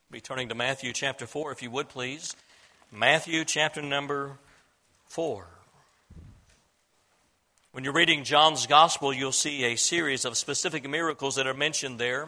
Be turning to Matthew chapter 4, if you would please. Matthew chapter number 4. When you're reading John's Gospel, you'll see a series of specific miracles that are mentioned there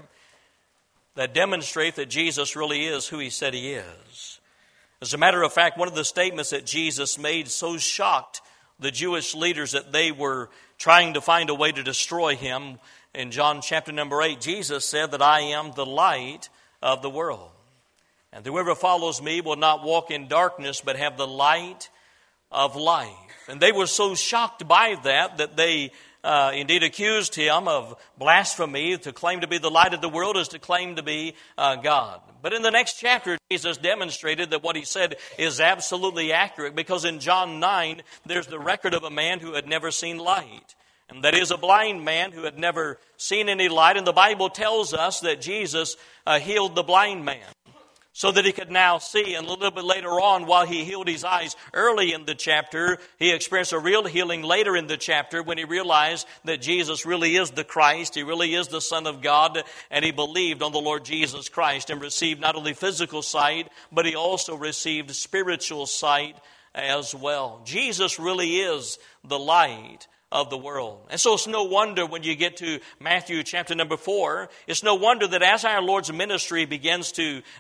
that demonstrate that Jesus really is who he said he is. As a matter of fact, one of the statements that Jesus made so shocked the Jewish leaders that they were trying to find a way to destroy him. In John chapter number 8, Jesus said that I am the light of the world. And whoever follows me will not walk in darkness, but have the light of life. And they were so shocked by that they indeed accused him of blasphemy. To claim to be the light of the world is to claim to be God. But in the next chapter, Jesus demonstrated that what he said is absolutely accurate, because in John 9, there's the record of a man who had never seen light. And that is a blind man who had never seen any light. And the Bible tells us that Jesus healed the blind man so that he could now see. And a little bit later on, while he healed his eyes early in the chapter, he experienced a real healing later in the chapter when he realized that Jesus really is the Christ, he really is the Son of God, and he believed on the Lord Jesus Christ and received not only physical sight, but he also received spiritual sight as well. Jesus really is the light of the world. And so it's no wonder when you get to Matthew chapter number 4, it's no wonder that as our Lord's ministry begins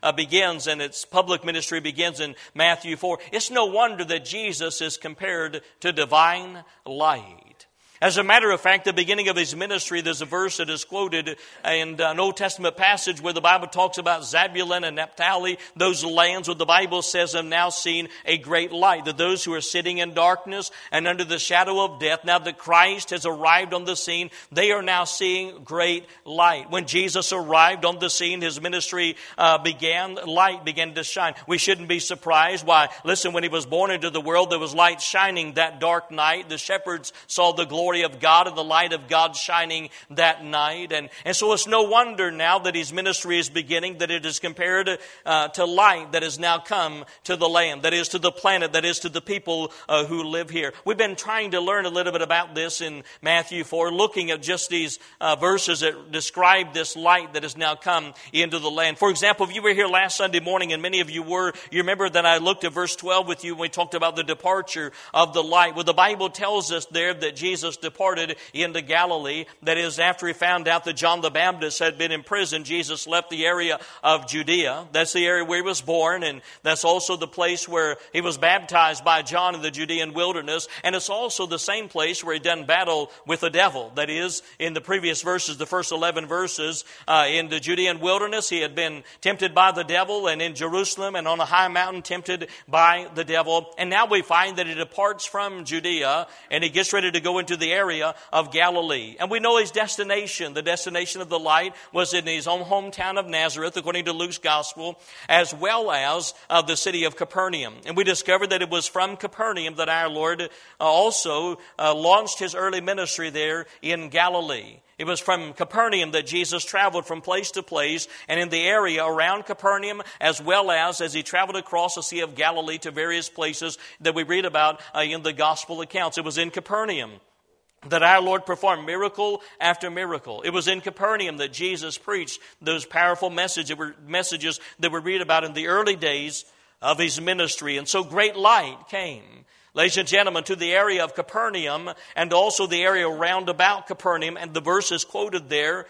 and its public ministry begins in Matthew 4, it's no wonder that Jesus is compared to divine light. As a matter of fact, the beginning of his ministry, there's a verse that is quoted in an Old Testament passage where the Bible talks about Zebulun and Naphtali, those lands where the Bible says have now seen a great light. That those who are sitting in darkness and under the shadow of death, now that Christ has arrived on the scene, they are now seeing great light. When Jesus arrived on the scene, his ministry began, light began to shine. We shouldn't be surprised. Why? Listen, when he was born into the world, there was light shining that dark night. The shepherds saw the glory of God and the light of God shining that night. And so it's no wonder now that his ministry is beginning, that it is compared to light that has now come to the land, that is to the planet, that is to the people who live here. We've been trying to learn a little bit about this in Matthew 4, looking at just these verses that describe this light that has now come into the land. For example, if you were here last Sunday morning, and many of you were, you remember that I looked at verse 12 with you when we talked about the departure of the light. Well, the Bible tells us there that Jesus departed into Galilee. That is, after he found out that John the Baptist had been in prison, Jesus left the area of Judea. That's the area where he was born, and that's also the place where he was baptized by John in the Judean wilderness. And it's also the same place where he done battle with the devil. That is, in the previous verses, the first 11 verses, in the Judean wilderness, he had been tempted by the devil, and in Jerusalem and on a high mountain tempted by the devil. And now we find that he departs from Judea and he gets ready to go into the area of Galilee. And we know his destination. The destination of the light was in his own hometown of Nazareth, according to Luke's gospel, as well as the city of Capernaum. And we discovered that it was from Capernaum that our Lord also launched his early ministry there in Galilee. It was from Capernaum that Jesus traveled from place to place, and in the area around Capernaum, as well as he traveled across the Sea of Galilee to various places that we read about in the gospel accounts. It was in Capernaum that our Lord performed miracle after miracle. It was in Capernaum that Jesus preached those powerful messages that we read about in the early days of his ministry. And so great light came, ladies and gentlemen, to the area of Capernaum and also the area round about Capernaum. And the verses quoted there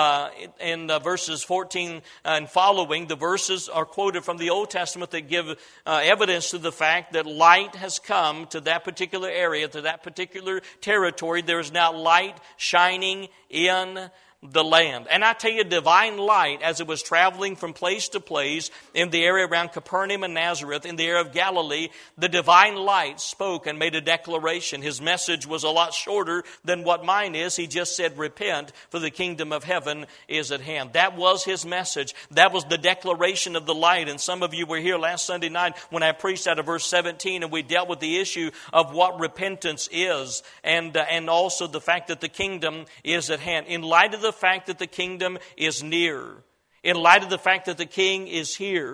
in verses 14 and following, the verses are quoted from the Old Testament that give evidence to the fact that light has come to that particular area, to that particular territory. There is now light shining in the land. And I tell you, divine light, as it was traveling from place to place in the area around Capernaum and Nazareth, in the area of Galilee, the divine light spoke and made a declaration. His message was a lot shorter than what mine is. He just said, repent, for the kingdom of heaven is at hand. That was his message. That was the declaration of the light. And some of you were here last Sunday night when I preached out of verse 17, and we dealt with the issue of what repentance is, and also the fact that the kingdom is at hand. In light of the fact that the kingdom is near, in light of the fact that the king is here,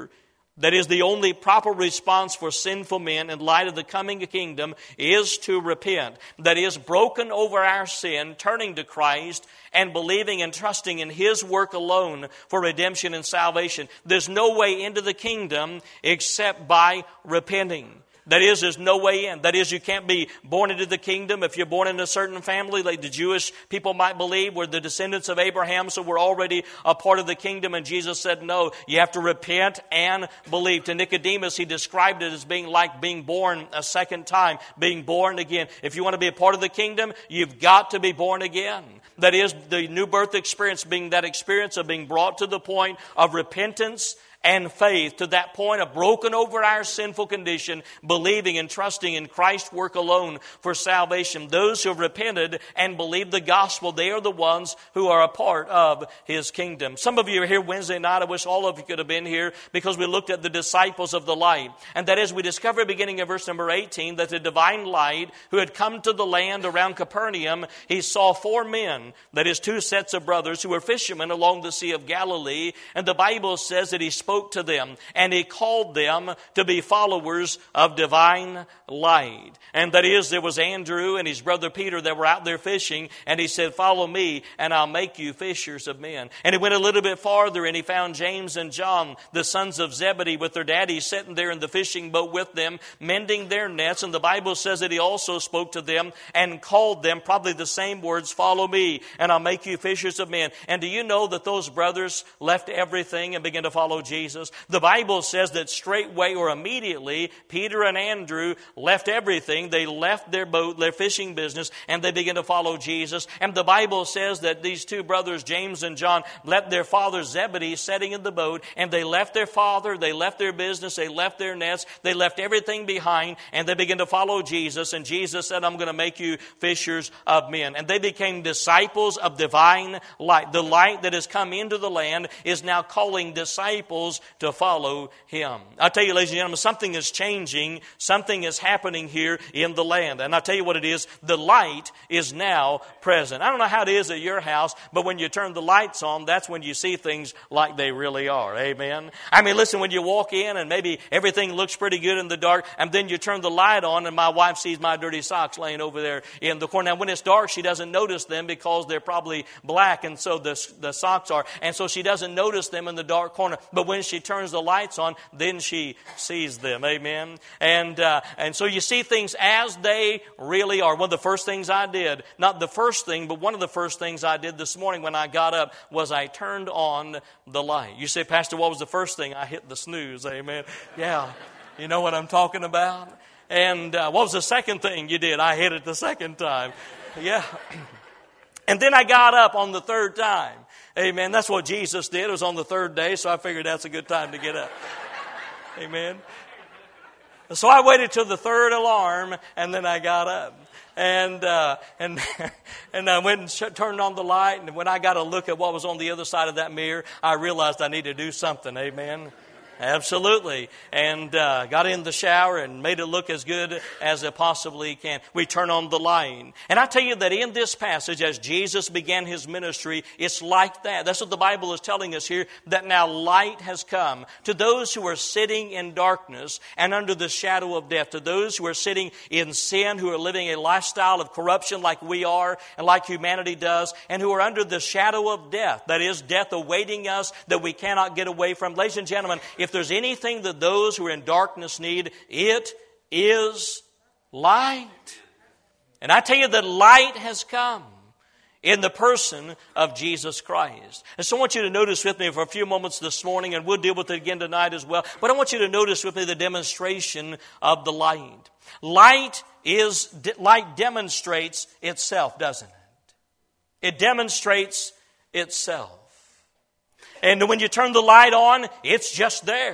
That is, the only proper response for sinful men in light of the coming kingdom is to repent. That is, broken over our sin, turning to Christ, and believing and trusting in His work alone for redemption and salvation. There's no way into the kingdom except by repenting. That is, there's no way in. That is, you can't be born into the kingdom if you're born in a certain family, like the Jewish people might believe, we're the descendants of Abraham, so we're already a part of the kingdom. And Jesus said, no, you have to repent and believe. To Nicodemus, He described it as being like being born a second time, being born again. If you want to be a part of the kingdom, you've got to be born again. That is, the new birth experience being that experience of being brought to the point of repentance and faith, to that point of broken over our sinful condition, believing and trusting in Christ's work alone for salvation. Those who have repented and believed the gospel, they are the ones who are a part of His kingdom. Some of you are here Wednesday night. I wish all of you could have been here, because we looked at the disciples of the light. And that is, we discover beginning of verse number 18 that the divine light who had come to the land around Capernaum, He saw 4 men, that is 2 sets of brothers, who were fishermen along the Sea of Galilee. And the Bible says that He spoke to them, and He called them to be followers of divine light. And that is, there was Andrew and his brother Peter that were out there fishing, and He said, follow me and I'll make you fishers of men. And He went a little bit farther, and He found James and John, the sons of Zebedee, with their daddy sitting there in the fishing boat with them, mending their nets. And the Bible says that He also spoke to them and called them, probably the same words, follow me and I'll make you fishers of men. And do you know that those brothers left everything and began to follow Jesus? The Bible says that straightway or immediately, Peter and Andrew left everything. They left their boat, their fishing business, and they began to follow Jesus. And the Bible says that these 2 brothers, James and John, left their father Zebedee sitting in the boat, and they left their father, they left their business, they left their nets, they left everything behind, and they began to follow Jesus. And Jesus said, I'm going to make you fishers of men. And they became disciples of divine light. The light that has come into the land is now calling disciples to follow Him. I tell you, ladies and gentlemen, something is changing. Something is happening here in the land. And I tell you what it is. The light is now present. I don't know how it is at your house, but when you turn the lights on, that's when you see things like they really are. Amen. I mean, listen, when you walk in and maybe everything looks pretty good in the dark, and then you turn the light on and my wife sees my dirty socks laying over there in the corner. Now, when it's dark, she doesn't notice them because they're probably black, and so the socks are. And so she doesn't notice them in the dark corner. But when she turns the lights on, then she sees them. Amen. And so you see things as they really are. One of the first things I did, not the first thing, but one of the first things I did this morning when I got up was I turned on the light. You say, Pastor, what was the first thing? I hit the snooze. Amen. Yeah. You know what I'm talking about? And what was the second thing you did? I hit it the second time. Yeah. And then I got up on the third time. Amen. That's what Jesus did. It was on the third day, so I figured that's a good time to get up. Amen. So I waited till the third alarm, and then I got up. And I went and turned on the light, and when I got a look at what was on the other side of that mirror, I realized I needed to do something. Amen. Absolutely. And got in the shower and made it look as good as it possibly can. We turn on the light. And I tell you that in this passage, as Jesus began His ministry, it's like that. That's what the Bible is telling us here, that now light has come to those who are sitting in darkness and under the shadow of death, to those who are sitting in sin, who are living a lifestyle of corruption like we are and like humanity does, and who are under the shadow of death. That is, death awaiting us that we cannot get away from. Ladies and gentlemen, if there's anything that those who are in darkness need, it is light. And I tell you that light has come in the person of Jesus Christ. And so I want you to notice with me for a few moments this morning, and we'll deal with it again tonight as well, but I want you to notice with me the demonstration of the light. Light demonstrates itself, doesn't it? It demonstrates itself. And when you turn the light on, it's just there.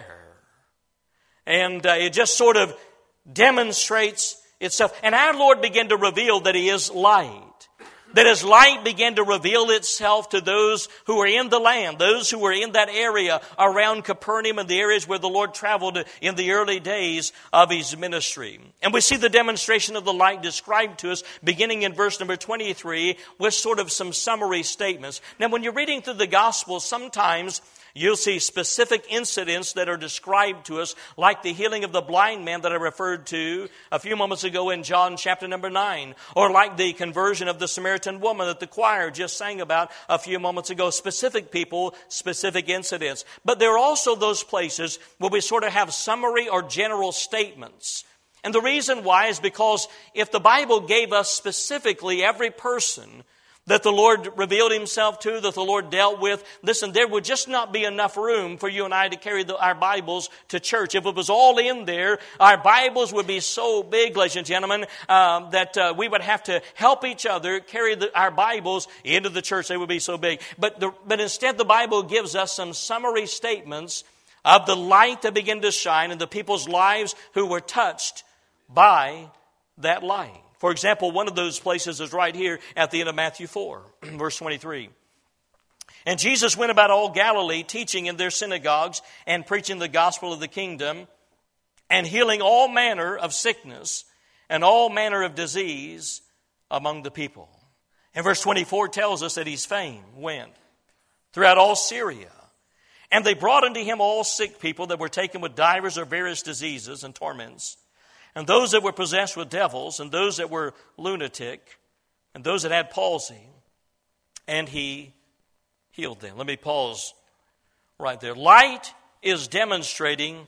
And it just sort of demonstrates itself. And our Lord began to reveal that He is light. That His light began to reveal itself to those who were in the land, those who were in that area around Capernaum and the areas where the Lord traveled in the early days of His ministry. And we see the demonstration of the light described to us beginning in verse number 23 with sort of some summary statements. Now, when you're reading through the Gospels, sometimes You'll see specific incidents that are described to us, like the healing of the blind man that I referred to a few moments ago in John chapter number 9, or like the conversion of the Samaritan woman that the choir just sang about a few moments ago. Specific people, specific incidents. But there are also those places where we sort of have summary or general statements. And the reason why is because if the Bible gave us specifically every person that the Lord revealed Himself to, that the Lord dealt with, listen, there would just not be enough room for you and I to carry our Bibles to church. If it was all in there, our Bibles would be so big, ladies and gentlemen, that we would have to help each other carry our Bibles into the church. They would be so big. But instead, the Bible gives us some summary statements of the light that began to shine in the people's lives who were touched by that light. For example, one of those places is right here at the end of Matthew 4, verse 23. And Jesus went about all Galilee, teaching in their synagogues and preaching the gospel of the kingdom and healing all manner of sickness and all manner of disease among the people. And verse 24 tells us that His fame went throughout all Syria. And they brought unto Him all sick people that were taken with divers or various diseases and torments, and those that were possessed with devils, and those that were lunatic, and those that had palsy, and He healed them. Let me pause right there. Light is demonstrating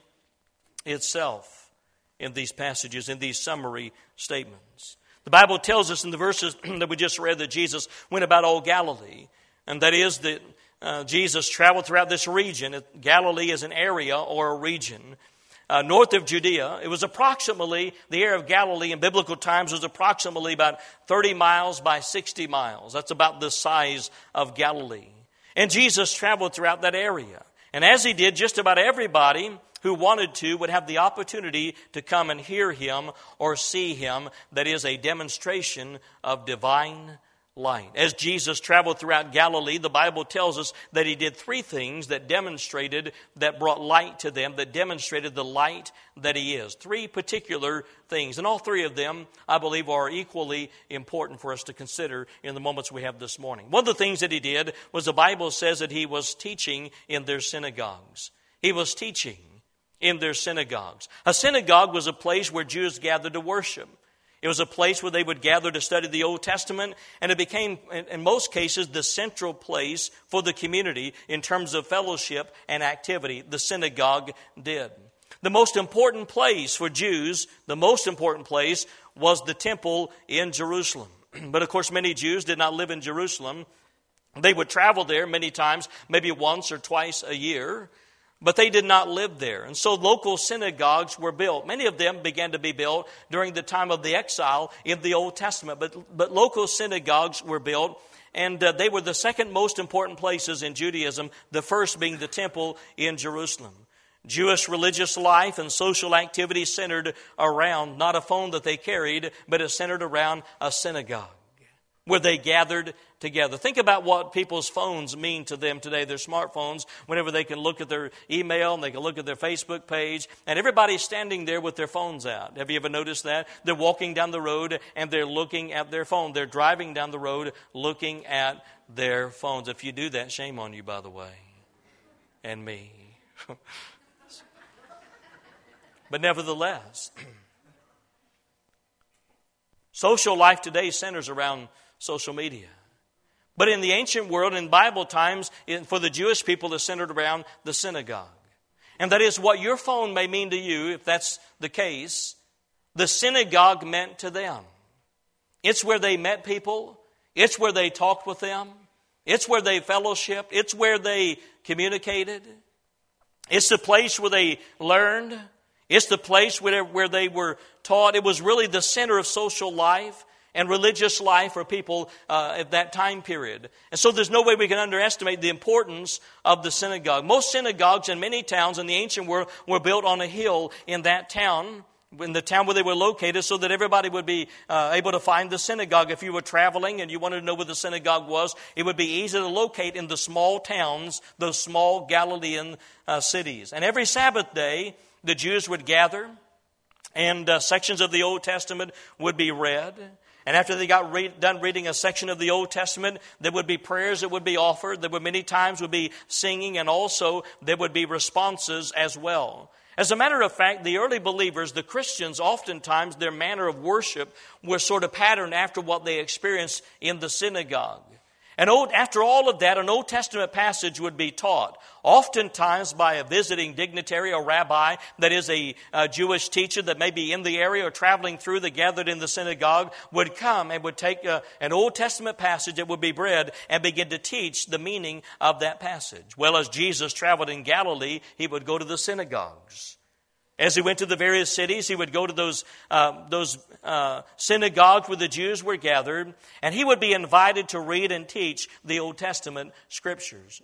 itself in these passages, in these summary statements. The Bible tells us in the verses that we just read that Jesus went about all Galilee, and that is that Jesus traveled throughout this region. Galilee is an area or a region. North of Judea. It was approximately, the area of Galilee in biblical times was approximately about 30 miles by 60 miles. That's about the size of Galilee. And Jesus traveled throughout that area. And as He did, just about everybody who wanted to would have the opportunity to come and hear Him or see Him. That is a demonstration of divine light. As Jesus traveled throughout Galilee, the Bible tells us that He did three things that brought light to them, that demonstrated the light that He is. Three particular things. And all three of them, I believe, are equally important for us to consider in the moments we have this morning. One of the things that He did was the Bible says that He was teaching in their synagogues. He was teaching in their synagogues. A synagogue was a place where Jews gathered to worship. It was a place where they would gather to study the Old Testament, and it became, in most cases, the central place for the community in terms of fellowship and activity. The synagogue did. The most important place for Jews, the most important place, was the temple in Jerusalem. But of course, many Jews did not live in Jerusalem. They would travel there many times, maybe once or twice a year. But they did not live there. And so local synagogues were built. Many of them began to be built during the time of the exile in the Old Testament. But local synagogues were built, and they were the second most important places in Judaism, the first being the temple in Jerusalem. Jewish religious life and social activity centered around not a phone that they carried, but it centered around a synagogue where they gathered together. Think about what people's phones mean to them today, their smartphones, whenever they can look at their email and they can look at their Facebook page, and everybody's standing there with their phones out. Have you ever noticed that? They're walking down the road and they're looking at their phone. They're driving down the road looking at their phones. If you do that, shame on you, by the way, and me. But nevertheless, social life today centers around social media. But in the ancient world, in Bible times, for the Jewish people, it's centered around the synagogue. And that is what your phone may mean to you, if that's the case. The synagogue meant to them. It's where they met people. It's where they talked with them. It's where they fellowshiped. It's where they communicated. It's the place where they learned. It's the place where they were taught. It was really the center of social life and religious life for people at that time period. And so there's no way we can underestimate the importance of the synagogue. Most synagogues in many towns in the ancient world were built on a hill in that town, in the town where they were located, so that everybody would be able to find the synagogue. If you were traveling and you wanted to know where the synagogue was, it would be easy to locate in the small towns, those small Galilean cities. And every Sabbath day, the Jews would gather, and sections of the Old Testament would be read. And after they got done reading a section of the Old Testament, there would be prayers that would be offered. There would many times would be singing, and also there would be responses as well. As a matter of fact, the early believers, the Christians, oftentimes their manner of worship was sort of patterned after what they experienced in the synagogue. And after all of that, an Old Testament passage would be taught, oftentimes by a visiting dignitary or rabbi, that is a Jewish teacher that may be in the area or traveling through that gathered in the synagogue, would come and would take an Old Testament passage that would be read and begin to teach the meaning of that passage. Well, as Jesus traveled in Galilee, he would go to the synagogues. As he went to the various cities, he would go to those synagogues where the Jews were gathered, and he would be invited to read and teach the Old Testament scriptures.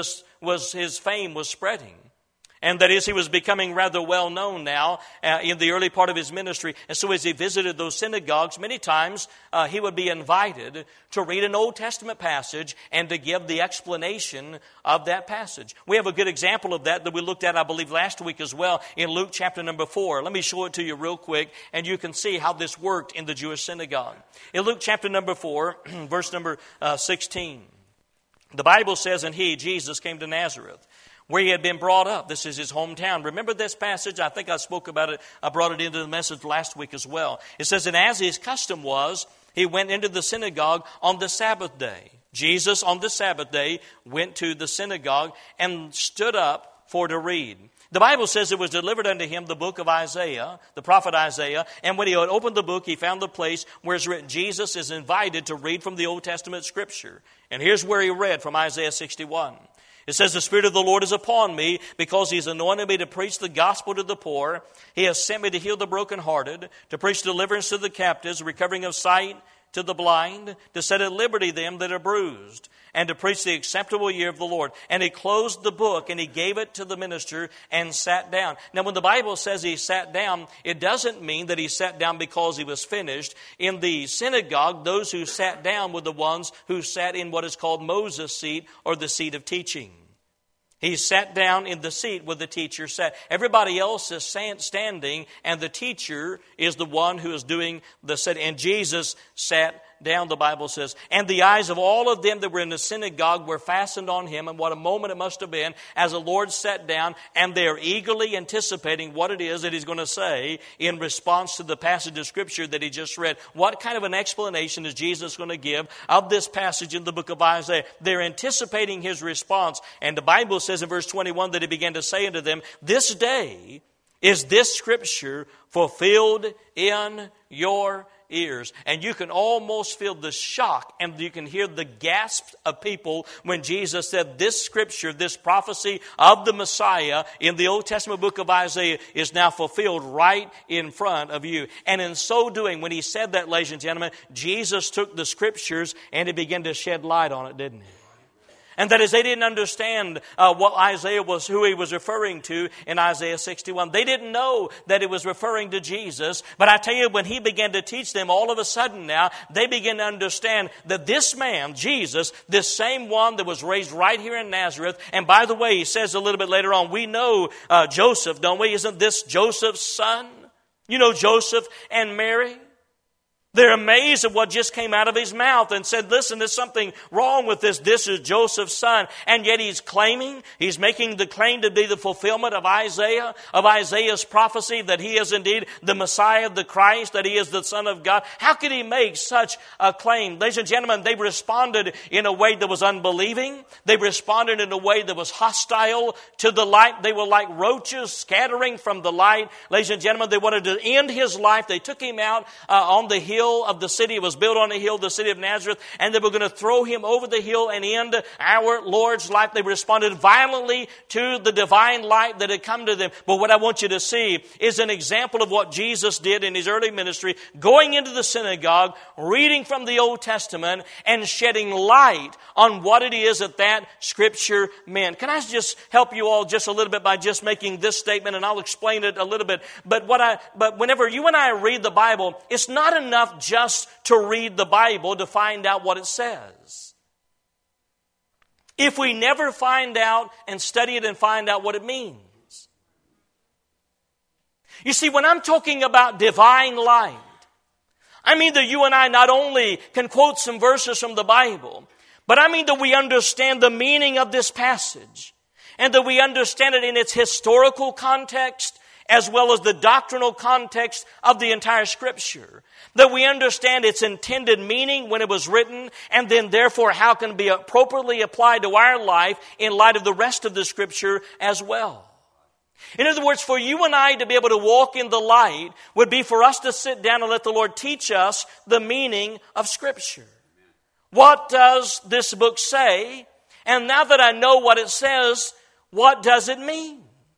His fame was spreading. And that is, he was becoming rather well known now in the early part of his ministry. And so as he visited those synagogues, many times he would be invited to read an Old Testament passage and to give the explanation of that passage. We have a good example of that we looked at, I believe, last week as well in Luke chapter number 4. Let me show it to you real quick, and you can see how this worked in the Jewish synagogue. In Luke chapter number 4, verse number 16, the Bible says, "And he, Jesus, came to Nazareth, where he had been brought up." This is his hometown. Remember this passage? I think I spoke about it. I brought it into the message last week as well. It says, "And as his custom was, he went into the synagogue on the Sabbath day." Jesus on the Sabbath day went to the synagogue and stood up for to read. The Bible says it was delivered unto him the book of Isaiah, the prophet Isaiah. And when he had opened the book, he found the place where it's written, Jesus is invited to read from the Old Testament scripture. And here's where he read from Isaiah 61. It says, "The Spirit of the Lord is upon me, because He's anointed me to preach the gospel to the poor. He has sent me to heal the brokenhearted, to preach deliverance to the captives, recovering of sight to the blind, to set at liberty them that are bruised, and to preach the acceptable year of the Lord." And he closed the book, and he gave it to the minister and sat down. Now, when the Bible says he sat down, it doesn't mean that he sat down because he was finished. In the synagogue, those who sat down were the ones who sat in what is called Moses' seat, or the seat of teaching. He sat down in the seat where the teacher sat. Everybody else is standing, and the teacher is the one who is doing the sitting. And Jesus sat down, the Bible says. "And the eyes of all of them that were in the synagogue were fastened on him." And what a moment it must have been as the Lord sat down, and they're eagerly anticipating what it is that he's going to say in response to the passage of Scripture that he just read. What kind of an explanation is Jesus going to give of this passage in the book of Isaiah? They're anticipating his response. And the Bible says in verse 21 that he began to say unto them, "This day is this Scripture fulfilled in your ears." And you can almost feel the shock, and you can hear the gasps of people when Jesus said this scripture, this prophecy of the Messiah in the Old Testament book of Isaiah is now fulfilled right in front of you. And in so doing, when he said that, ladies and gentlemen, Jesus took the scriptures and he began to shed light on it, didn't he? And that is, they didn't understand what Isaiah was, who he was referring to in Isaiah 61. They didn't know that it was referring to Jesus. But I tell you, when he began to teach them, all of a sudden now, they began to understand that this man, Jesus, this same one that was raised right here in Nazareth, and by the way, he says a little bit later on, we know Joseph, don't we? Isn't this Joseph's son? You know Joseph and Mary? They're amazed at what just came out of his mouth and said, listen, there's something wrong with this. This is Joseph's son. And yet he's making the claim to be the fulfillment of Isaiah's prophecy that he is indeed the Messiah, the Christ, that he is the Son of God. How could he make such a claim? Ladies and gentlemen, they responded in a way that was unbelieving. They responded in a way that was hostile to the light. They were like roaches scattering from the light. Ladies and gentlemen, they wanted to end his life. They took him out on the hill of the city. It was built on a hill, the city of Nazareth, and they were going to throw him over the hill and end our Lord's life. They responded violently to the divine light that had come to them. But what I want you to see is an example of what Jesus did in his early ministry, going into the synagogue, reading from the Old Testament, and shedding light on what it is that scripture meant. Can I just help you all just a little bit by just making this statement, and I'll explain it a little bit. But whenever you and I read the Bible, it's not enough just to read the Bible to find out what it says. If we never find out and study it and find out what it means. You see, when I'm talking about divine light, I mean that you and I not only can quote some verses from the Bible, but I mean that we understand the meaning of this passage and that we understand it in its historical context as well as the doctrinal context of the entire Scripture. That we understand its intended meaning when it was written, and then therefore how it can be appropriately applied to our life in light of the rest of the Scripture as well. In other words, for you and I to be able to walk in the light would be for us to sit down and let the Lord teach us the meaning of Scripture. What does this book say? And now that I know what it says, what does it mean?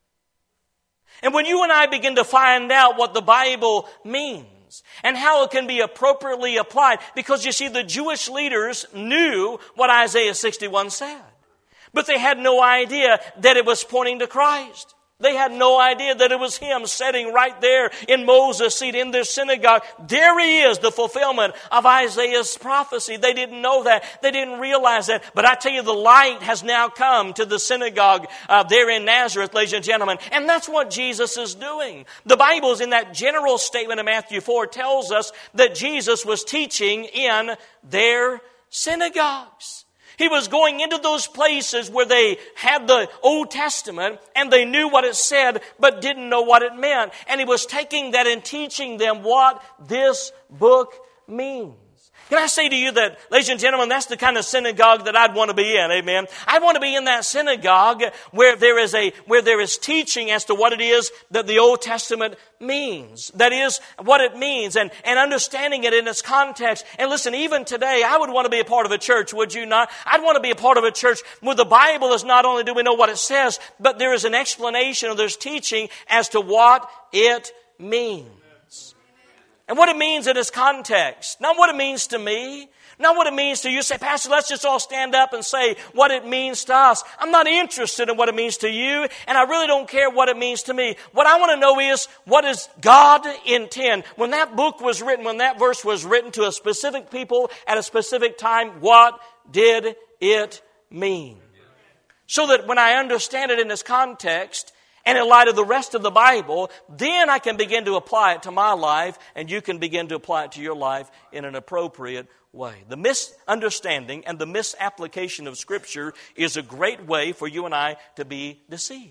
And when you and I begin to find out what the Bible means and how it can be appropriately applied, because you see, the Jewish leaders knew what Isaiah 61 said, but they had no idea that it was pointing to Christ. They had no idea that it was Him sitting right there in Moses' seat in their synagogue. There He is, the fulfillment of Isaiah's prophecy. They didn't know that. They didn't realize that. But I tell you, the light has now come to the synagogue there in Nazareth, ladies and gentlemen. And that's what Jesus is doing. The Bible is in that general statement in Matthew 4 tells us that Jesus was teaching in their synagogues. He was going into those places where they had the Old Testament and they knew what it said but didn't know what it meant. And He was taking that and teaching them what this book means. Can I say to you that, ladies and gentlemen, that's the kind of synagogue that I'd want to be in, amen? I want to be in that synagogue where there is teaching as to what it is that the Old Testament means. That is, what it means, and understanding it in its context. And listen, even today, I would want to be a part of a church, would you not? I'd want to be a part of a church where the Bible is not only do we know what it says, but there is an explanation or there's teaching as to what it means. And what it means in its context. Not what it means to me. Not what it means to you. Say, Pastor, let's just all stand up and say what it means to us. I'm not interested in what it means to you, and I really don't care what it means to me. What I want to know is, what does God intend? When that book was written, when that verse was written to a specific people at a specific time, what did it mean? So that when I understand it in its context, and in light of the rest of the Bible, then I can begin to apply it to my life, and you can begin to apply it to your life in an appropriate way. The misunderstanding and the misapplication of Scripture is a great way for you and I to be deceived.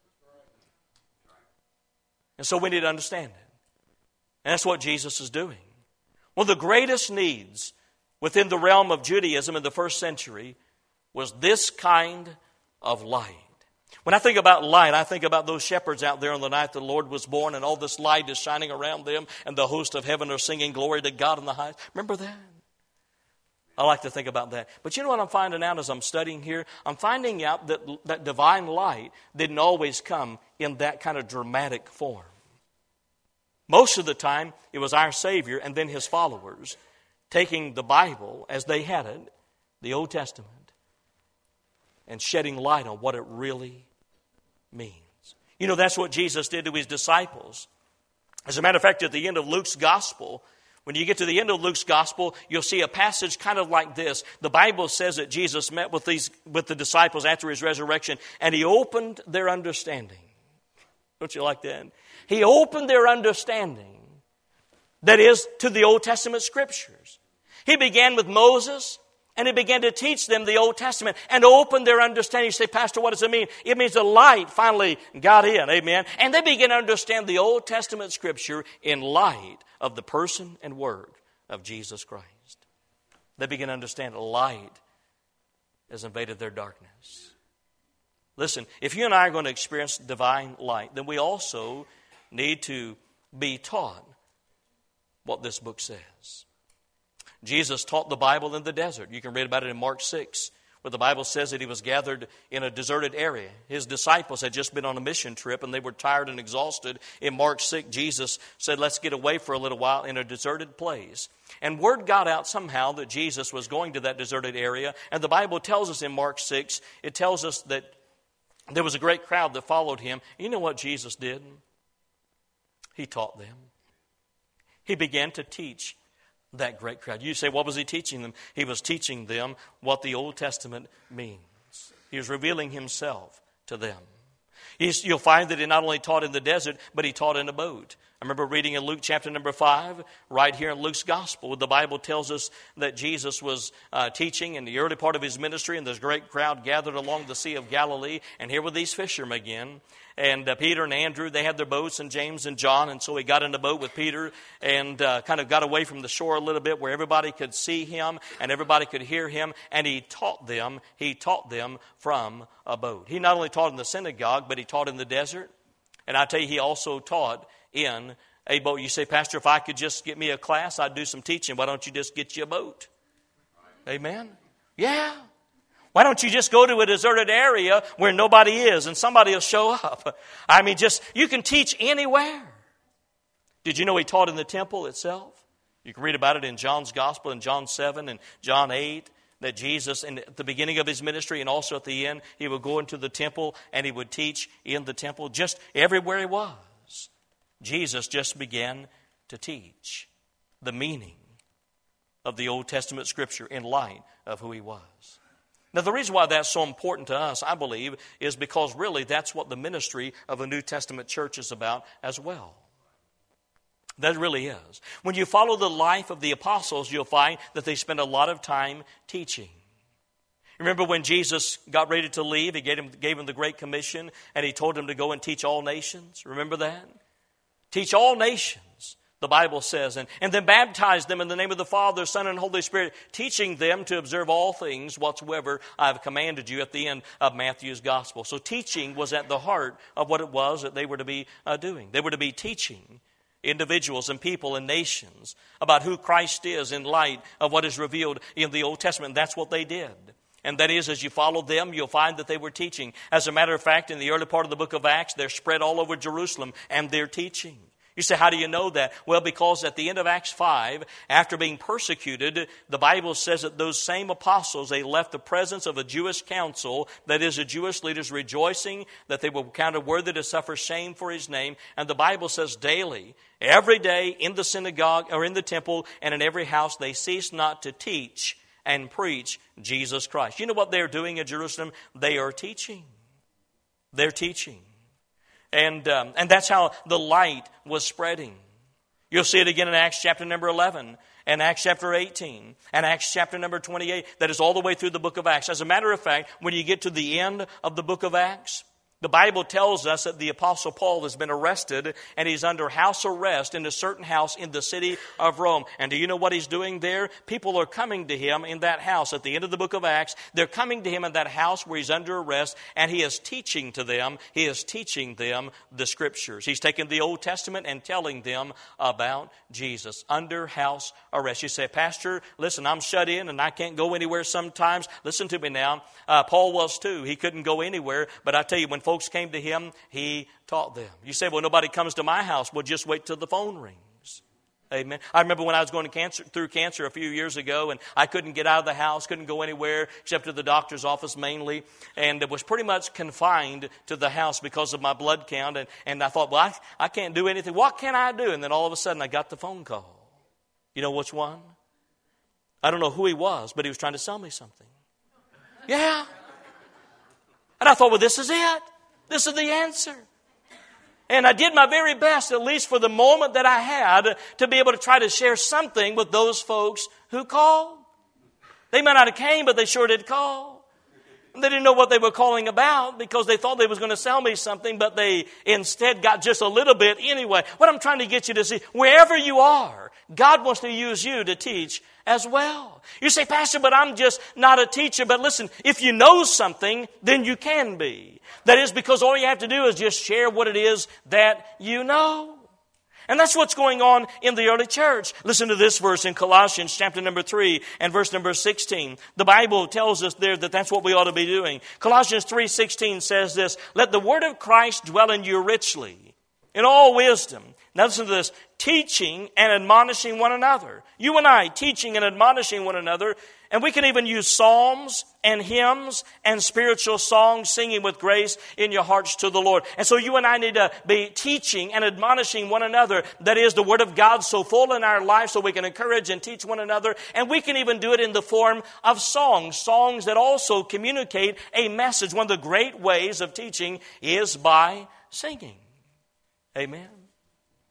And so we need to understand it. And that's what Jesus is doing. One of the greatest needs within the realm of Judaism in the first century was this kind of light. When I think about light, I think about those shepherds out there on the night the Lord was born, and all this light is shining around them, and the host of heaven are singing glory to God in the highest. Remember that? I like to think about that. But you know what I'm finding out as I'm studying here? I'm finding out that divine light didn't always come in that kind of dramatic form. Most of the time, it was our Savior and then His followers taking the Bible as they had it, the Old Testament, and shedding light on what it really means. You know, that's what Jesus did to His disciples. As a matter of fact, at the end of Luke's Gospel, when you get to the end of Luke's Gospel, you'll see a passage kind of like this. The Bible says that Jesus met with the disciples after His resurrection, and He opened their understanding. Don't you like that? He opened their understanding, that is, to the Old Testament Scriptures. He began with Moses, and He began to teach them the Old Testament and open their understanding. You say, Pastor, what does it mean? It means the light finally got in, amen? And they began to understand the Old Testament Scripture in light of the person and work of Jesus Christ. They began to understand light has invaded their darkness. Listen, if you and I are going to experience divine light, then we also need to be taught what this book says. Jesus taught the Bible in the desert. You can read about it in Mark 6, where the Bible says that He was gathered in a deserted area. His disciples had just been on a mission trip, and they were tired and exhausted. In Mark 6, Jesus said, let's get away for a little while in a deserted place. And word got out somehow that Jesus was going to that deserted area. And the Bible tells us in Mark 6, it tells us that there was a great crowd that followed Him. You know what Jesus did? He taught them. He began to teach that great crowd. You say, what was He teaching them? He was teaching them what the Old Testament means. He was revealing Himself to them. You'll find that He not only taught in the desert, but He taught in a boat. I remember reading in Luke chapter number 5, right here in Luke's gospel, the Bible tells us that Jesus was teaching in the early part of his ministry, and this great crowd gathered along the Sea of Galilee, and here were these fishermen again. And Peter and Andrew, they had their boats, and James and John, and so he got in the boat with Peter and kind of got away from the shore a little bit where everybody could see him and everybody could hear him, and he taught them from a boat. He not only taught in the synagogue, but he taught in the desert, and I tell you, he also taught in a boat. You say, Pastor, if I could just get me a class, I'd do some teaching. Why don't you just get you a boat? Amen? Yeah. Why don't you just go to a deserted area where nobody is and somebody will show up? I mean, you can teach anywhere. Did you know he taught in the temple itself? You can read about it in John's Gospel, in John 7 and John 8, that Jesus, at the beginning of his ministry and also at the end, he would go into the temple and he would teach in the temple. Just everywhere he was, Jesus just began to teach the meaning of the Old Testament Scripture in light of who he was. Now, the reason why that's so important to us, I believe, is because really that's what the ministry of a New Testament church is about as well. That really is. When you follow the life of the apostles, you'll find that they spend a lot of time teaching. Remember when Jesus got ready to leave, he gave him the Great Commission, and he told him to go and teach all nations. Remember that? Teach all nations, the Bible says, and then baptize them in the name of the Father, Son, and Holy Spirit, teaching them to observe all things whatsoever I have commanded you, at the end of Matthew's Gospel. So teaching was at the heart of what it was that they were to be doing. They were to be teaching individuals and people and nations about who Christ is in light of what is revealed in the Old Testament. And that's what they did. And that is, as you follow them, you'll find that they were teaching. As a matter of fact, in the early part of the book of Acts, they're spread all over Jerusalem, and they're teaching. You say, how do you know that? Well, because at the end of Acts 5, after being persecuted, the Bible says that those same apostles, they left the presence of a Jewish council, that is, the Jewish leaders, rejoicing that they were counted worthy to suffer shame for his name. And the Bible says daily, every day in the synagogue or in the temple and in every house, they ceased not to teach and preach Jesus Christ. You know what they're doing in Jerusalem? They are teaching. They're teaching. And that's how the light was spreading. You'll see it again in Acts chapter number 11, and Acts chapter 18, and Acts chapter number 28. That is all the way through the book of Acts. As a matter of fact, when you get to the end of the book of Acts, the Bible tells us that the Apostle Paul has been arrested, and he's under house arrest in a certain house in the city of Rome. And do you know what he's doing there? People are coming to him in that house. At the end of the book of Acts, they're coming to him in that house where he's under arrest, and he is teaching to them. He is teaching them the Scriptures. He's taking the Old Testament and telling them about Jesus under house arrest. You say, Pastor, listen, I'm shut in and I can't go anywhere sometimes. Listen to me now. Paul was too. He couldn't go anywhere, but I tell you, when folks came to him, he taught them. You say, well, nobody comes to my house. Well, just wait till the phone rings. Amen. I remember when I was going through cancer a few years ago, and I couldn't get out of the house, couldn't go anywhere except to the doctor's office mainly, and it was pretty much confined to the house because of my blood count. And I thought, well, I can't do anything. What can I do? And then all of a sudden, I got the phone call. You know which one? I don't know who he was, but he was trying to sell me something. Yeah. And I thought, well, this is it. This is the answer. And I did my very best, at least for the moment that I had, to be able to try to share something with those folks who called. They might not have came, but they sure did call. They didn't know what they were calling about because they thought they was going to sell me something, but they instead got just a little bit anyway. What I'm trying to get you to see, wherever you are, God wants to use you to teach as well. You say, Pastor, but I'm just not a teacher. But listen, if you know something, then you can be. That is because all you have to do is just share what it is that you know. And that's what's going on in the early church. Listen to this verse in Colossians chapter number 3 and verse number 16. The Bible tells us there that that's what we ought to be doing. Colossians 3:16 says this, let the word of Christ dwell in you richly, in all wisdom. Now listen to this, teaching and admonishing one another. You and I teaching and admonishing one another. And we can even use psalms and hymns and spiritual songs, singing with grace in your hearts to the Lord. And so you and I need to be teaching and admonishing one another. That is, the Word of God so full in our life so we can encourage and teach one another. And we can even do it in the form of songs, songs that also communicate a message. One of the great ways of teaching is by singing. Amen.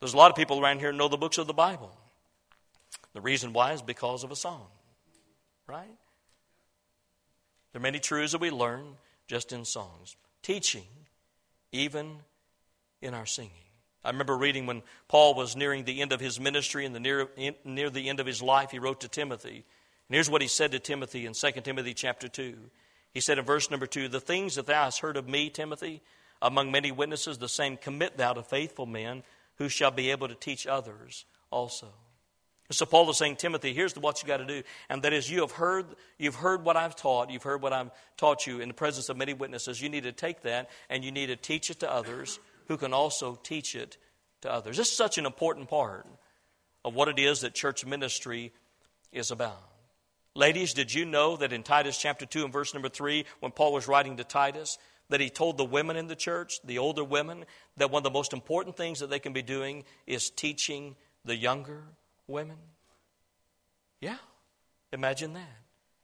There's a lot of people around here who know the books of the Bible. The reason why is because of a song, right? There are many truths that we learn just in songs. Teaching, even in our singing. I remember reading when Paul was nearing the end of his ministry and near the end of his life, he wrote to Timothy. And here's what he said to Timothy in 2 Timothy chapter 2. He said in verse number 2, "The things that thou hast heard of me, Timothy, among many witnesses, the same commit thou to faithful men who shall be able to teach others also." So Paul is saying, Timothy, here's what you got to do. And that is, you've heard what I've taught. You've heard what I've taught you in the presence of many witnesses. You need to take that and you need to teach it to others who can also teach it to others. This is such an important part of what it is that church ministry is about. Ladies, did you know that in Titus chapter 2 and verse number 3, when Paul was writing to Titus, that he told the women in the church, the older women, that one of the most important things that they can be doing is teaching the younger women? Yeah, imagine that.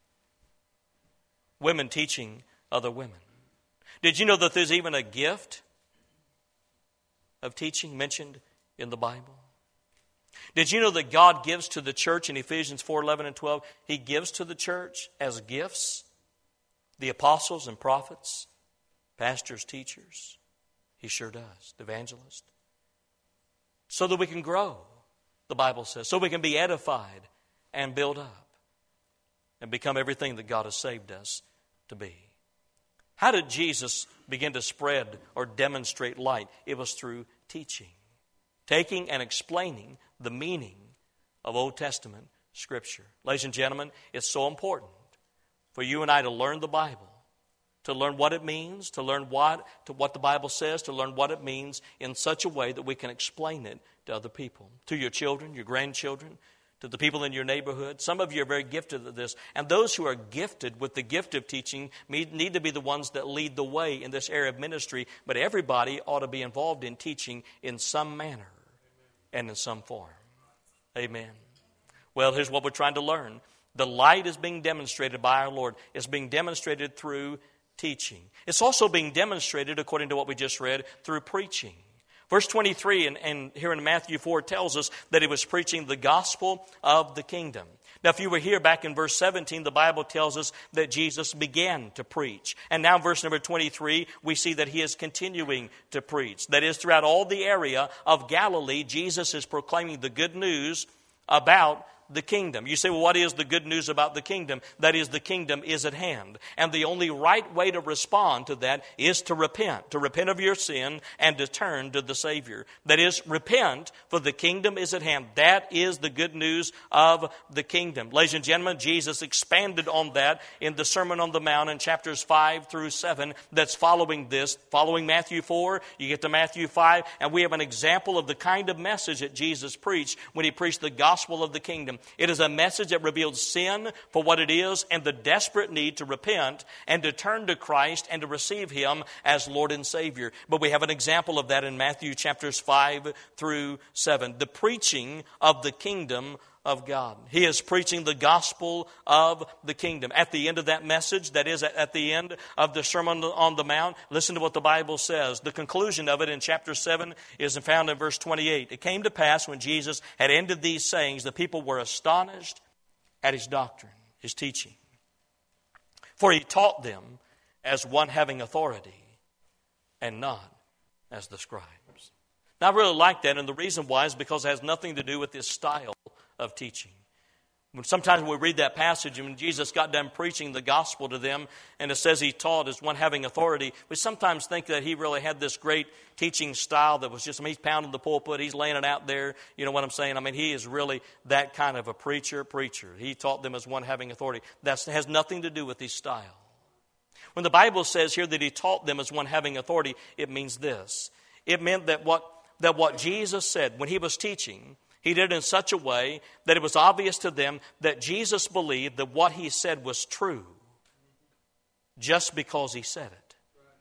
Women teaching other women. Did you know that there's even a gift of teaching mentioned in the Bible? Did you know that God gives to the church in Ephesians 4:11 and 12? He gives to the church as gifts the apostles and prophets, pastors, teachers. He sure does, the evangelist. So that we can grow, the Bible says. So we can be edified and build up and become everything that God has saved us to be. How did Jesus begin to spread or demonstrate light? It was through teaching. Taking and explaining the meaning of Old Testament Scripture. Ladies and gentlemen, it's so important for you and I to learn the Bible, to learn what it means, to learn what the Bible says, to learn what it means in such a way that we can explain it to other people, to your children, your grandchildren, to the people in your neighborhood. Some of you are very gifted at this, and those who are gifted with the gift of teaching need to be the ones that lead the way in this area of ministry, but everybody ought to be involved in teaching in some manner and in some form. Amen. Well, here's what we're trying to learn. The light is being demonstrated by our Lord. It's being demonstrated through teaching. It's also being demonstrated, according to what we just read, through preaching. Verse 23 and here in Matthew 4 tells us that he was preaching the gospel of the kingdom. Now, if you were here back in verse 17, the Bible tells us that Jesus began to preach. And now in verse number 23, we see that he is continuing to preach. That is, throughout all the area of Galilee, Jesus is proclaiming the good news about the kingdom. You say, well, what is the good news about the kingdom? That is, the kingdom is at hand. And the only right way to respond to that is to repent of your sin and to turn to the Savior. That is, repent, for the kingdom is at hand. That is the good news of the kingdom. Ladies and gentlemen, Jesus expanded on that in the Sermon on the Mount in chapters 5 through 7 that's following this. Following Matthew 4, you get to Matthew 5, and we have an example of the kind of message that Jesus preached when he preached the gospel of the kingdom. It is a message that reveals sin for what it is and the desperate need to repent and to turn to Christ and to receive Him as Lord and Savior. But we have an example of that in Matthew chapters 5 through 7. The preaching of the kingdom of God. He is preaching the gospel of the kingdom. At the end of that message, that is at the end of the Sermon on the Mount, listen to what the Bible says. The conclusion of it in chapter 7 is found in verse 28. It came to pass when Jesus had ended these sayings, the people were astonished at his doctrine, his teaching. For he taught them as one having authority and not as the scribes. Now I really like that, and the reason why is because it has nothing to do with his style of teaching. Sometimes we read that passage and when Jesus got done preaching the gospel to them and it says he taught as one having authority, we sometimes think that he really had this great teaching style that was just, he's pounding the pulpit, he's laying it out there, you know what I'm saying? He is really that kind of a preacher. He taught them as one having authority. That has nothing to do with his style. When the Bible says here that he taught them as one having authority, it means this. It meant that what Jesus said when he was teaching, he did it in such a way that it was obvious to them that Jesus believed that what he said was true just because he said it.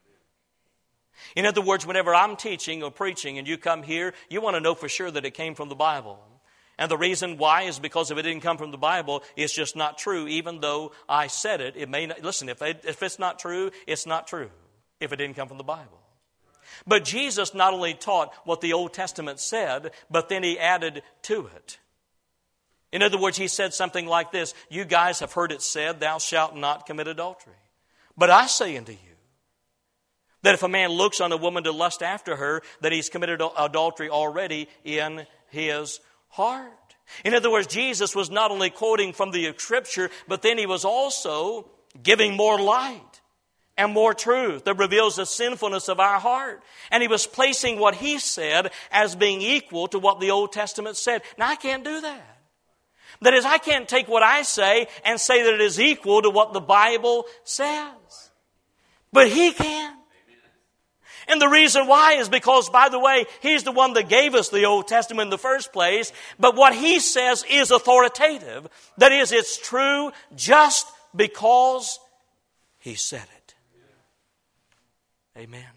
In other words, whenever I'm teaching or preaching and you come here, you want to know for sure that it came from the Bible. And the reason why is because if it didn't come from the Bible, it's just not true. Even though I said it, it may not. Listen, if it's not true, it's not true if it didn't come from the Bible. But Jesus not only taught what the Old Testament said, but then He added to it. In other words, He said something like this: you guys have heard it said, thou shalt not commit adultery. But I say unto you, that if a man looks on a woman to lust after her, that he's committed adultery already in his heart. In other words, Jesus was not only quoting from the Scripture, but then He was also giving more light and more truth that reveals the sinfulness of our heart. And He was placing what He said as being equal to what the Old Testament said. Now, I can't do that. That is, I can't take what I say and say that it is equal to what the Bible says. But He can. And the reason why is because, by the way, He's the one that gave us the Old Testament in the first place. But what He says is authoritative. That is, it's true just because He said it. Amen.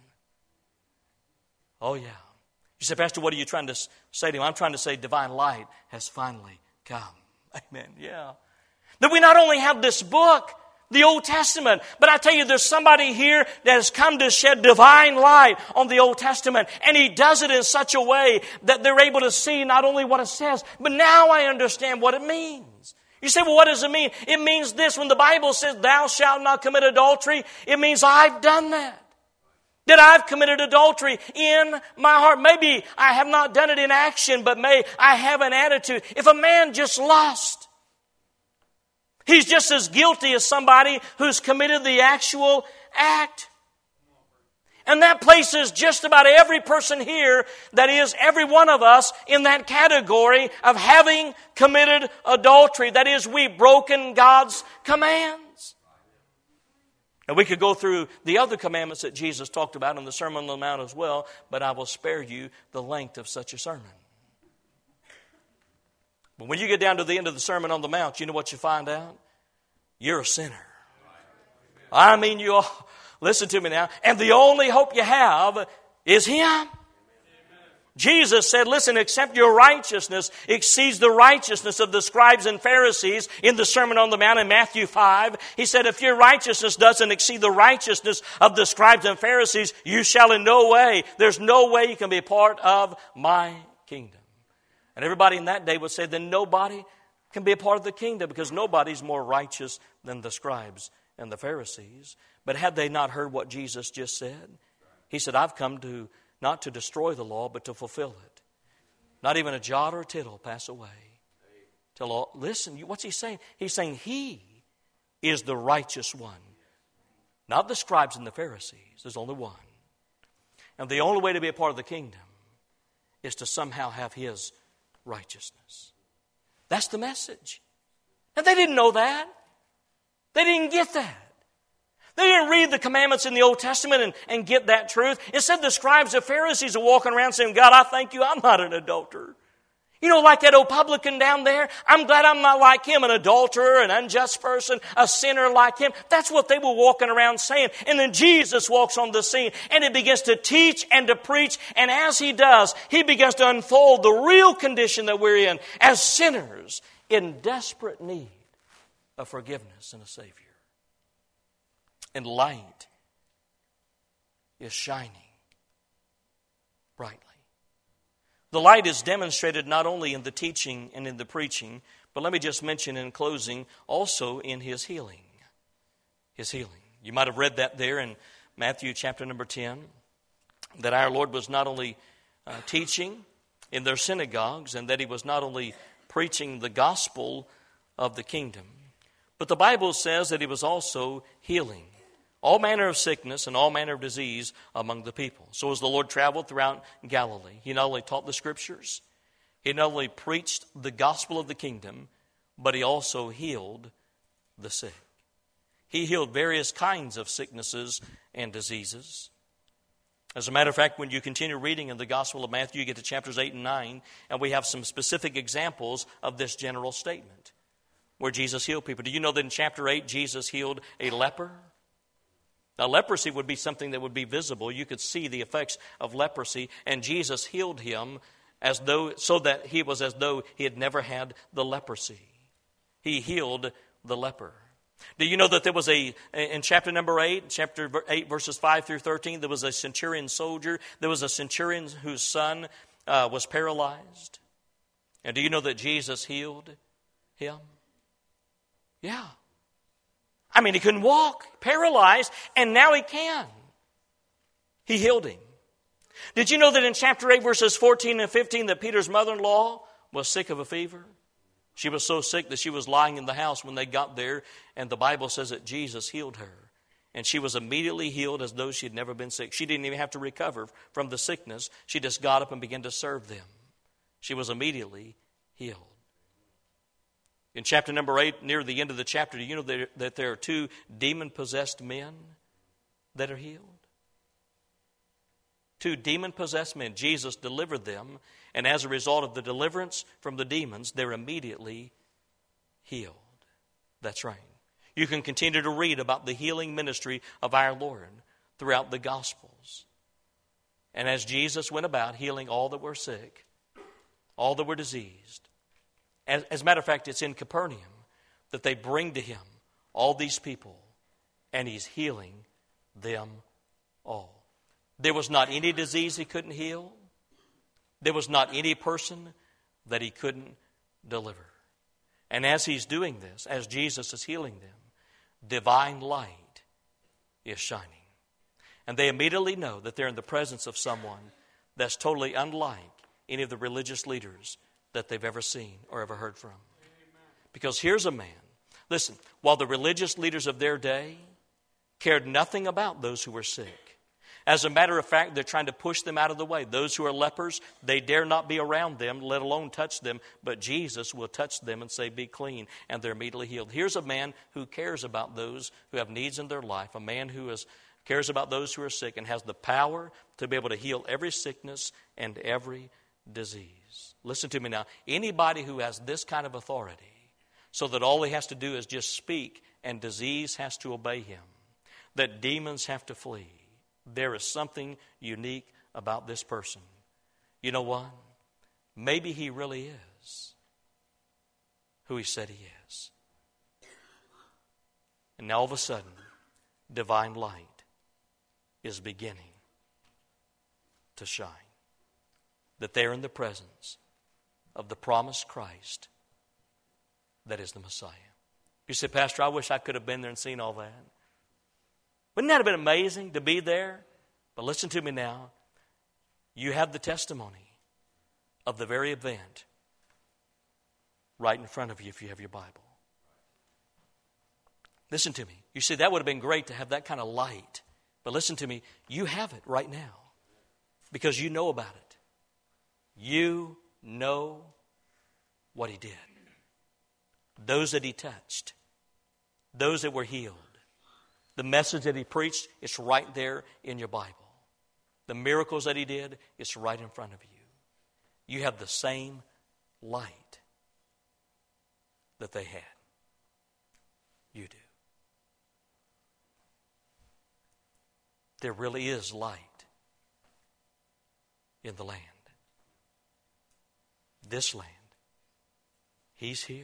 Oh, yeah. You say, Pastor, what are you trying to say to him? I'm trying to say divine light has finally come. Amen. Yeah. That we not only have this book, the Old Testament, but I tell you, there's somebody here that has come to shed divine light on the Old Testament, and He does it in such a way that they're able to see not only what it says, but now I understand what it means. You say, well, what does it mean? It means this: when the Bible says, thou shalt not commit adultery, it means I've done that. That I've committed adultery in my heart. Maybe I have not done it in action, but may I have an attitude. If a man just lusts, he's just as guilty as somebody who's committed the actual act. And that places just about every person here, that is, every one of us, in that category of having committed adultery. That is, we've broken God's commands. And we could go through the other commandments that Jesus talked about in the Sermon on the Mount as well, but I will spare you the length of such a sermon. But when you get down to the end of the Sermon on the Mount, you know what you find out? You're a sinner. I mean, you all, listen to me now. And the only hope you have is Him. Jesus said, listen, except your righteousness exceeds the righteousness of the scribes and Pharisees in the Sermon on the Mount in Matthew 5. He said, if your righteousness doesn't exceed the righteousness of the scribes and Pharisees, you shall in no way, there's no way you can be a part of my kingdom. And everybody in that day would say, then nobody can be a part of the kingdom, because nobody's more righteous than the scribes and the Pharisees. But had they not heard what Jesus just said? He said, I've come to not to destroy the law, but to fulfill it. Not even a jot or a tittle pass away. Till all, listen, what's He saying? He's saying He is the righteous one. Not the scribes and the Pharisees. There's only one. And the only way to be a part of the kingdom is to somehow have His righteousness. That's the message. And they didn't know that. They didn't get that. They didn't read the commandments in the Old Testament and get that truth. Instead, the scribes and Pharisees are walking around saying, God, I thank you, I'm not an adulterer. You know, like that old publican down there, I'm glad I'm not like him, an adulterer, an unjust person, a sinner like him. That's what they were walking around saying. And then Jesus walks on the scene, and He begins to teach and to preach. And as He does, He begins to unfold the real condition that we're in as sinners in desperate need of forgiveness and a Savior. And light is shining brightly. The light is demonstrated not only in the teaching and in the preaching, but let me just mention in closing, also in His healing. His healing. You might have read that there in Matthew chapter number 10, that our Lord was not only teaching in their synagogues, and that He was not only preaching the gospel of the kingdom, but the Bible says that He was also healing all manner of sickness and all manner of disease among the people. So as the Lord traveled throughout Galilee, He not only taught the Scriptures, He not only preached the gospel of the kingdom, but He also healed the sick. He healed various kinds of sicknesses and diseases. As a matter of fact, when you continue reading in the Gospel of Matthew, you get to chapters 8 and 9, and we have some specific examples of this general statement where Jesus healed people. Do you know that in chapter 8, Jesus healed a leper? Now, leprosy would be something that would be visible. You could see the effects of leprosy, and Jesus healed him so that he was as though he had never had the leprosy. He healed the leper. Do you know that there was in chapter number 8, chapter 8, verses 5 through 13, there was a centurion soldier. There was a centurion whose son was paralyzed. And do you know that Jesus healed him? Yeah. I mean, he couldn't walk, paralyzed, and now he can. He healed him. Did you know that in chapter 8, verses 14 and 15, that Peter's mother-in-law was sick of a fever? She was so sick that she was lying in the house when they got there, and the Bible says that Jesus healed her. And she was immediately healed as though she had never been sick. She didn't even have to recover from the sickness. She just got up and began to serve them. She was immediately healed. In chapter number 8, near the end of the chapter, do you know that there are 2 demon-possessed men that are healed? 2 demon-possessed men. Jesus delivered them, and as a result of the deliverance from the demons, they're immediately healed. That's right. You can continue to read about the healing ministry of our Lord throughout the Gospels. And as Jesus went about healing all that were sick, all that were diseased, as a matter of fact, it's in Capernaum that they bring to him all these people, and he's healing them all. There was not any disease he couldn't heal. There was not any person that he couldn't deliver. And as he's doing this, as Jesus is healing them, divine light is shining. And they immediately know that they're in the presence of someone that's totally unlike any of the religious leaders that they've ever seen or ever heard from. Because here's a man, listen, while the religious leaders of their day cared nothing about those who were sick. As a matter of fact, they're trying to push them out of the way. Those who are lepers, they dare not be around them, let alone touch them. But Jesus will touch them and say, be clean, and they're immediately healed. Here's a man who cares about those who have needs in their life, a man who cares about those who are sick and has the power to be able to heal every sickness and every disease. Listen to me now. Anybody who has this kind of authority, so that all he has to do is just speak and disease has to obey him, that demons have to flee, there is something unique about this person. You know what? Maybe he really is who he said he is. And now all of a sudden, divine light is beginning to shine. That they're in the presence of the promised Christ that is the Messiah. You say, Pastor, I wish I could have been there and seen all that. Wouldn't that have been amazing to be there? But listen to me now. You have the testimony of the very event right in front of you if you have your Bible. Listen to me. You see, that would have been great to have that kind of light. But listen to me. You have it right now because you know about it. You know what he did. Those that he touched. Those that were healed. The message that he preached, it's right there in your Bible. The miracles that he did, it's right in front of you. You have the same light that they had. You do. There really is light in the land. This land. He's here.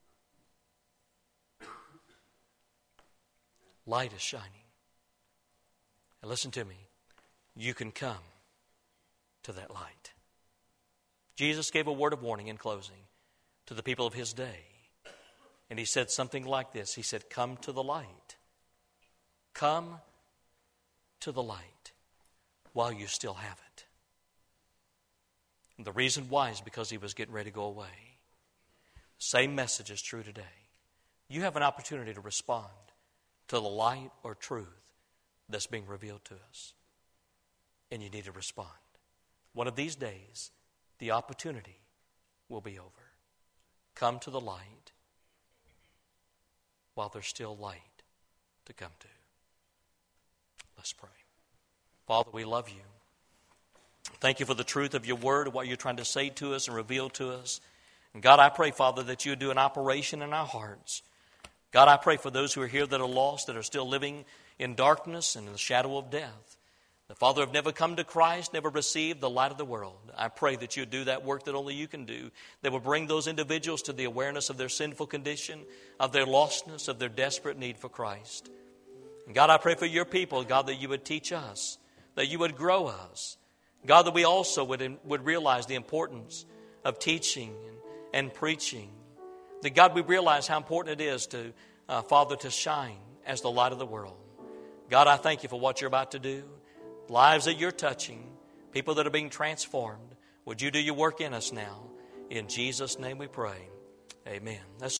Light is shining. And listen to me. You can come to that light. Jesus gave a word of warning in closing to the people of his day. And he said something like this. He said, come to the light. Come to the light while you still have it. And the reason why is because he was getting ready to go away. Same message is true today. You have an opportunity to respond to the light or truth that's being revealed to us. And you need to respond. One of these days, the opportunity will be over. Come to the light while there's still light to come to. Let's pray. Father, we love you. Thank you for the truth of your word, what you're trying to say to us and reveal to us. And God, I pray, Father, that you would do an operation in our hearts. God, I pray for those who are here that are lost, that are still living in darkness and in the shadow of death. The Father, have never come to Christ, never received the light of the world. I pray that you do that work that only you can do, that will bring those individuals to the awareness of their sinful condition, of their lostness, of their desperate need for Christ. And God, I pray for your people, God, that you would teach us, that you would grow us. God, that we also would realize the importance of teaching and preaching. That, God, we realize how important it is to, Father, to shine as the light of the world. God, I thank you for what you're about to do. Lives that you're touching, people that are being transformed. Would you do your work in us now? In Jesus' name we pray. Amen.